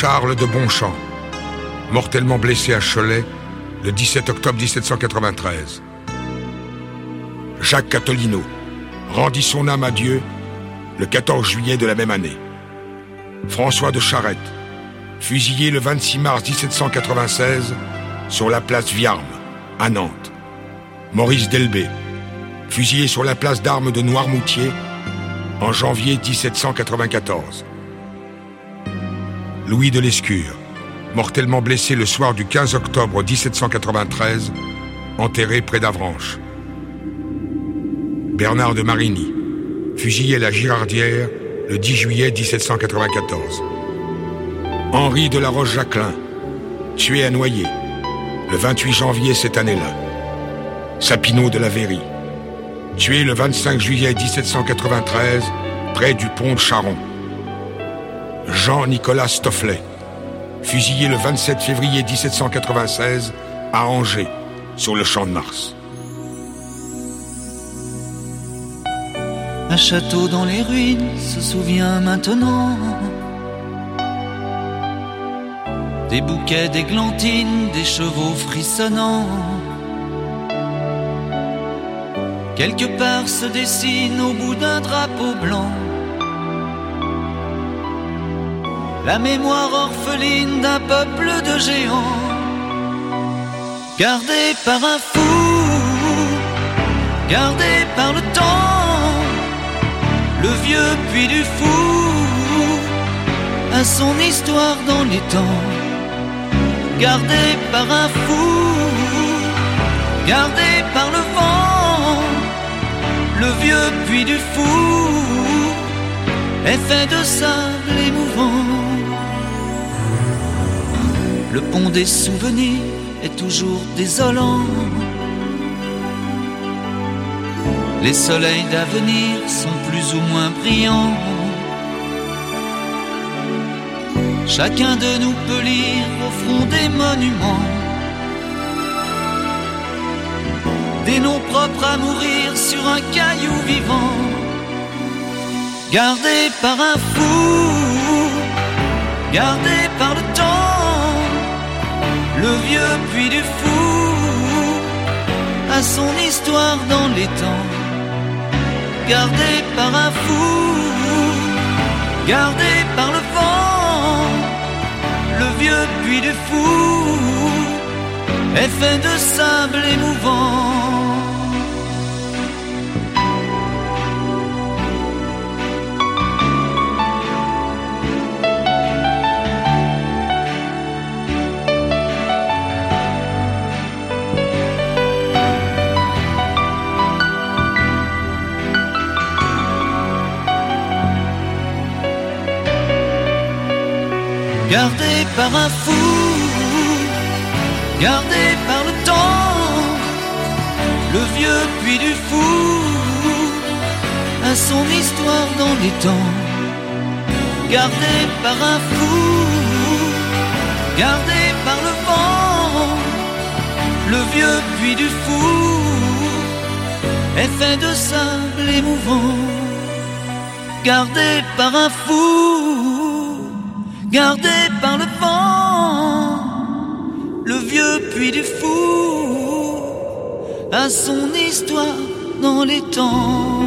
Charles de Bonchamp, mortellement blessé à Cholet le 17 octobre 1793. Jacques Catolino rendit son âme à Dieu le 14 juillet de la même année. François de Charette, fusillé le 26 mars 1796 sur la place Viarme, à Nantes. Maurice Delbé, fusillé sur la place d'armes de Noirmoutier en janvier 1794. Louis de Lescure, mortellement blessé le soir du 15 octobre 1793, enterré près d'Avranches. Bernard de Marigny, fusillé à la Girardière le 10 juillet 1794. Henri de la Roche-Jacquelin, tué à Noyers le 28 janvier cette année-là. Sapineau de la Véry, tué le 25 juillet 1793 près du pont de Charon. Jean-Nicolas Stofflet, fusillé le 27 février 1796 à Angers, sur le Champ de Mars. Un château dans les ruines se souvient maintenant des bouquets d'églantines, des chevaux frissonnants. Quelque part se dessine au bout d'un drapeau blanc la mémoire orpheline d'un peuple de géants, gardé par un fou, gardé par le temps. Le vieux puits du fou a son histoire dans les temps, gardé par un fou, gardé par le vent. Le vieux puits du fou est fait de sable émouvant. Le pont des souvenirs est toujours désolant. Les soleils d'avenir sont plus ou moins brillants. Chacun de nous peut lire au front des monuments des noms propres à mourir sur un caillou vivant, gardé par un fou, gardé par le temps. Le vieux puits du fou a son histoire dans les temps, gardé par un fou, gardé par le vent. Le vieux puits du fou est fait de sable émouvant. Gardé par un fou, gardé par le temps. Le vieux puits du fou a son histoire dans les temps, gardé par un fou, gardé par le vent. Le vieux puits du fou est fait de sable émouvant, gardé par un fou, gardé par le vent. Le vieux puits du fou a son histoire dans les temps.